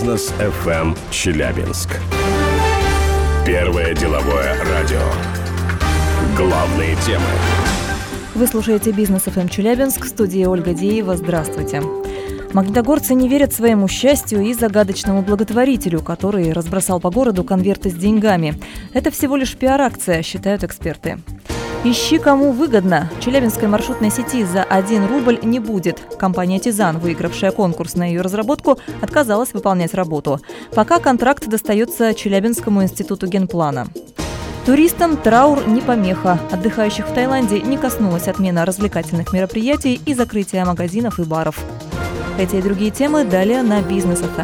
Бизнес FM Челябинск. Первое деловое радио. Главные темы. Вы слушаете Бизнес FM Челябинск, в студии Ольга Деева. Здравствуйте. Магнитогорцы не верят своему счастью и загадочному благотворителю, который разбросал по городу конверты с деньгами. Это всего лишь пиар-акция, считают эксперты. Ищи, кому выгодно. Челябинской маршрутной сети за 1 рубль не будет. Компания «Тизан», выигравшая конкурс на ее разработку, отказалась выполнять работу. Пока контракт достается Челябинскому институту генплана. Туристам траур не помеха. Отдыхающих в Таиланде не коснулась отмена развлекательных мероприятий и закрытия магазинов и баров. Эти и другие темы далее на Бизнес FM.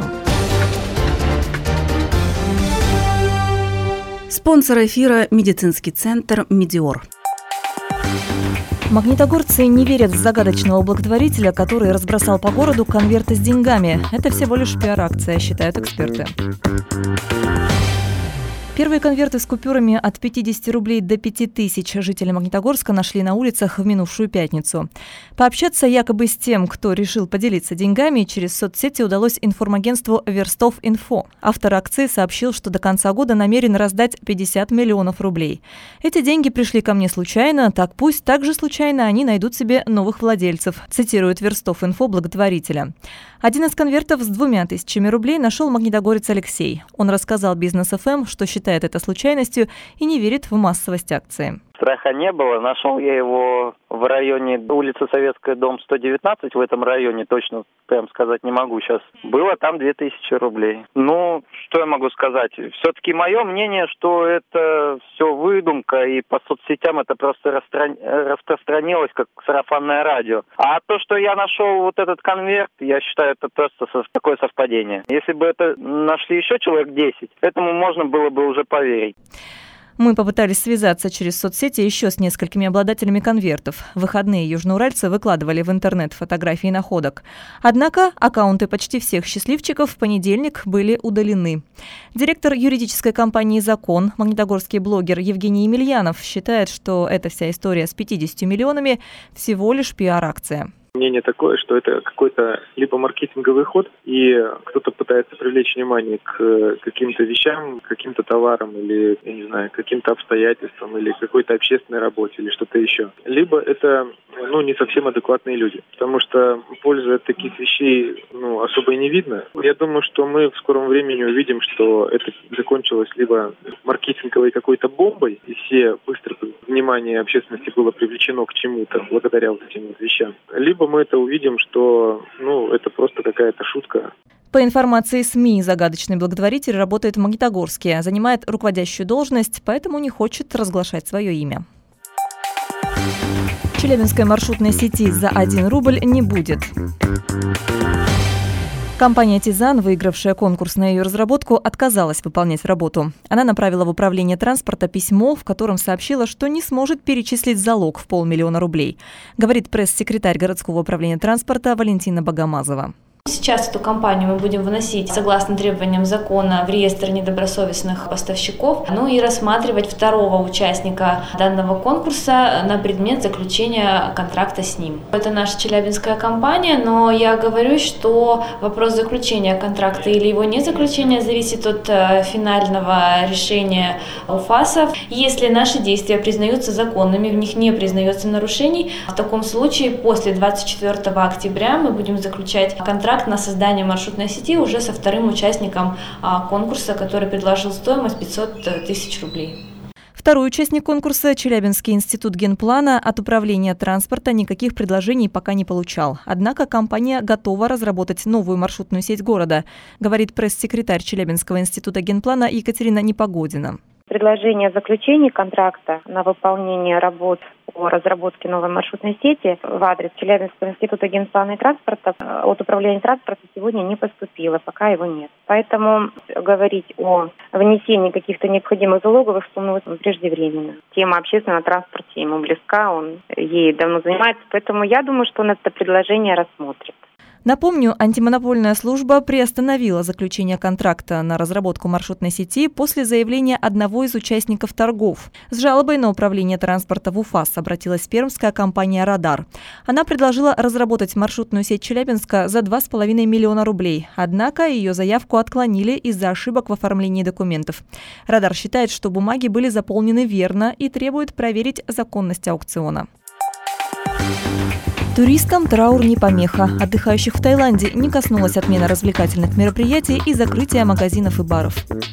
Спонсор эфира – медицинский центр «Медиор». Магнитогорцы не верят в загадочного благотворителя, который разбросал по городу конверты с деньгами. Это всего лишь пиар-акция, считают эксперты. Первые конверты с купюрами от 50 рублей до 5000 жители Магнитогорска нашли на улицах в минувшую пятницу. Пообщаться якобы с тем, кто решил поделиться деньгами, через соцсети удалось информагентству Верстов.Инфо. Автор акции сообщил, что до конца года намерен раздать 50 миллионов рублей. Эти деньги пришли ко мне случайно, так пусть также случайно они найдут себе новых владельцев, цитирует Верстов.Инфо благотворителя. Один из конвертов с 2000 рублей нашел магнитогорец Алексей. Он рассказал Бизнес ФМ, что считает это случайностью и не верит в массовость акции. Страха не было. Нашел я его в районе улицы Советская, дом 119. В этом районе точно прям сказать не могу сейчас. Было там 2000 рублей. Ну, что я могу сказать? Все-таки мое мнение, что это все выдумка, и по соцсетям это просто распространилось как сарафанное радио. А то, что я нашел вот этот конверт, я считаю, это просто такое совпадение. Если бы это нашли еще человек 10, этому можно было бы уже поверить. Мы попытались связаться через соцсети еще с несколькими обладателями конвертов. В выходные южноуральцы выкладывали в интернет фотографии находок. Однако аккаунты почти всех счастливчиков в понедельник были удалены. Директор юридической компании «Закон», магнитогорский блогер Евгений Емельянов, считает, что эта вся история с 50 миллионами всего лишь пиар-акция. Мнение такое, что это какой-то либо маркетинговый ход, и кто-то пытается привлечь внимание к каким-то вещам, каким-то товарам или, я не знаю, каким-то обстоятельствам или какой-то общественной работе или что-то еще. Либо это, не совсем адекватные люди, потому что пользы от таких вещей, особо и не видно. Я думаю, что мы в скором времени увидим, что это закончилось либо маркетинговой какой-то бомбой, и все быстро внимание общественности было привлечено к чему-то благодаря вот этим вот вещам, либо мы это увидим, что это просто какая-то шутка. По информации СМИ, загадочный благотворитель работает в Магнитогорске, занимает руководящую должность, поэтому не хочет разглашать свое имя. Челябинской маршрутной сети за 1 рубль не будет. Компания «Тизан», выигравшая конкурс на ее разработку, отказалась выполнять работу. Она направила в управление транспорта письмо, в котором сообщила, что не сможет перечислить залог в 500 000 рублей, говорит пресс-секретарь городского управления транспорта Валентина Богомазова. Сейчас эту компанию мы будем вносить, согласно требованиям закона, в реестр недобросовестных поставщиков, и рассматривать второго участника данного конкурса на предмет заключения контракта с ним. Это наша челябинская компания, но я говорю, что вопрос заключения контракта или его не заключения зависит от финального решения УФАСов. Если наши действия признаются законными, в них не признается нарушений, в таком случае после 24 октября мы будем заключать контракт на создание маршрутной сети уже со вторым участником конкурса, который предложил стоимость 500 000 рублей. Второй участник конкурса, Челябинский институт генплана, от управления транспорта никаких предложений пока не получал. Однако компания готова разработать новую маршрутную сеть города, говорит пресс-секретарь Челябинского института генплана Екатерина Непогодина. Предложение о заключении контракта на выполнение работ по разработке новой маршрутной сети в адрес Челябинского института генплана и транспорта от управления транспорта сегодня не поступило, пока его нет. Поэтому говорить о внесении каких-то необходимых залоговых сумм преждевременно. Тема общественного транспорта ему близка, он ей давно занимается, поэтому я думаю, что он это предложение рассмотрит. Напомню, антимонопольная служба приостановила заключение контракта на разработку маршрутной сети после заявления одного из участников торгов. С жалобой на управление транспорта в УФАС обратилась пермская компания «Радар». Она предложила разработать маршрутную сеть Челябинска за 2,5 миллиона рублей. Однако ее заявку отклонили из-за ошибок в оформлении документов. «Радар» считает, что бумаги были заполнены верно и требует проверить законность аукциона. Туристам траур не помеха. Отдыхающих в Таиланде не коснулась отмена развлекательных мероприятий и закрытия магазинов и баров.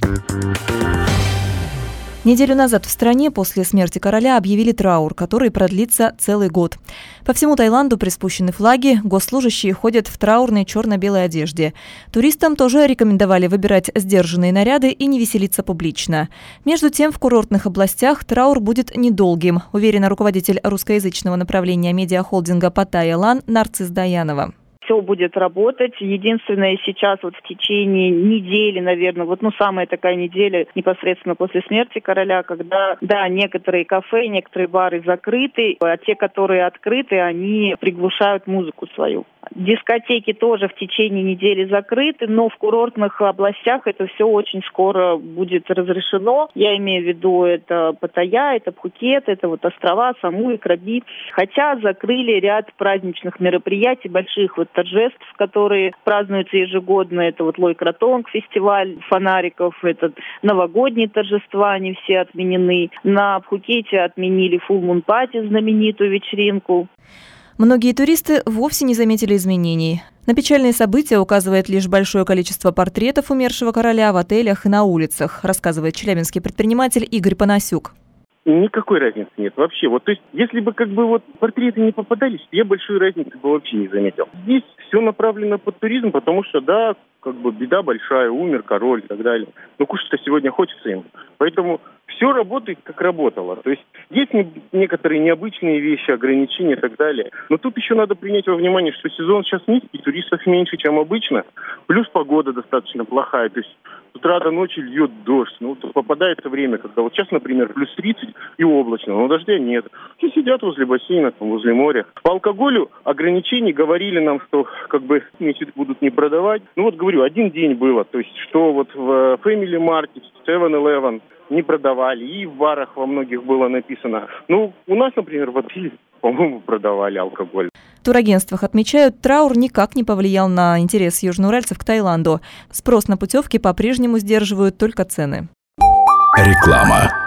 Неделю назад в стране после смерти короля объявили траур, который продлится целый год. По всему Таиланду приспущены флаги, госслужащие ходят в траурной черно-белой одежде. Туристам тоже рекомендовали выбирать сдержанные наряды и не веселиться публично. Между тем, в курортных областях траур будет недолгим, уверена руководитель русскоязычного направления медиахолдинга Паттайя Лан Нарцисс Даянова. Все будет работать. Единственное, сейчас вот в течение недели, наверное, самая такая неделя непосредственно после смерти короля, когда, да, некоторые кафе, некоторые бары закрыты, а те, которые открыты, они приглушают музыку свою. Дискотеки тоже в течение недели закрыты, но в курортных областях это все очень скоро будет разрешено. Я имею в виду это Паттайя, это Пхукет, это острова Самуи, Краби. Хотя закрыли ряд праздничных мероприятий, больших торжеств, которые празднуются ежегодно. Это Лой Кратонг, фестиваль фонариков, это новогодние торжества, они все отменены. На Пхукете отменили Full Moon Party, знаменитую вечеринку. Многие туристы вовсе не заметили изменений. На печальные события указывает лишь большое количество портретов умершего короля в отелях и на улицах, рассказывает челябинский предприниматель Игорь Панасюк. Никакой разницы нет вообще. То есть, если бы портреты не попадались, я большой разницы бы вообще не заметил. Здесь все направлено под туризм, потому что, да, беда большая, умер король и так далее. Но кушать-то сегодня хочется им. Поэтому все работает, как работало. То есть, есть некоторые необычные вещи, ограничения и так далее. Но тут еще надо принять во внимание, что сезон сейчас низкий, туристов меньше, чем обычно. Плюс погода достаточно плохая. То есть, с утра до ночи льет дождь. Попадается время, когда сейчас, например, плюс 30 и облачно, но дождя нет. Все сидят возле бассейна, возле моря. По алкоголю ограничений говорили нам, что месяц будут не продавать. Говорю, один день было. То есть, что в Family Market, 7-Eleven не продавали. И в барах во многих было написано. У нас, например, в отеле, по-моему, продавали алкоголь. В турагентствах отмечают, траур никак не повлиял на интерес южноуральцев к Таиланду. Спрос на путевки по-прежнему сдерживают только цены. Реклама.